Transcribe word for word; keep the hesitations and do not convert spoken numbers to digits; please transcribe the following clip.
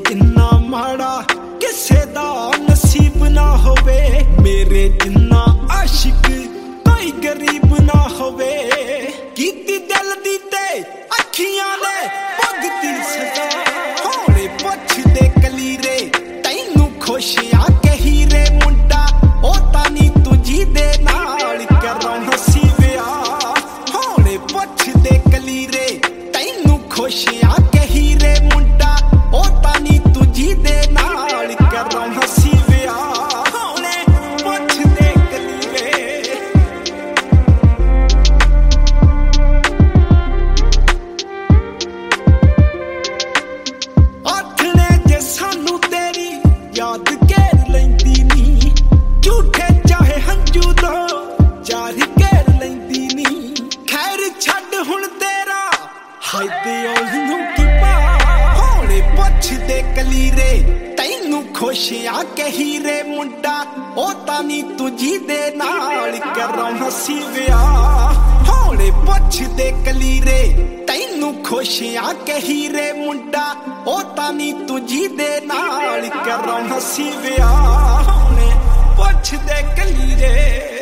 जिन्ना माड़ा किसे दा नसीब ना होवे, मेरे जिन्ना आशिक कोई गरीब ना होवे। कीती दिल दी ते अखियां ने भुगती सजा, होले पुछदे कलीरे तैनू खुशियां कही रे मुंडा, ओ तानी तुझी दे नाल करां हसी विआह। होले पुछदे कलीरे तैनू खुशियां कही रे मुंडा, ओ तानी तुझी दे नाल करां हसी विआह। होले पुछदे कलीरे आखने जे सानू तेरी याद घेर लैंदी नी, झूठे चाहे हंजू दो जार घेर लैंदी नी। खैर छड्ड हुण तेरा हाय दिल नूं की पा, होले पुछदे कलीरे तैनू खुशियां कही रे मुंडा, ओ तानी तुझी दे नाल करां हसी विआह। होले पुछदे कलीरे तैनू खुशियां कही रे मुंडा, ओ तानी तुझी दे नाल करां हसी विआह। होले पुछदे कलीरे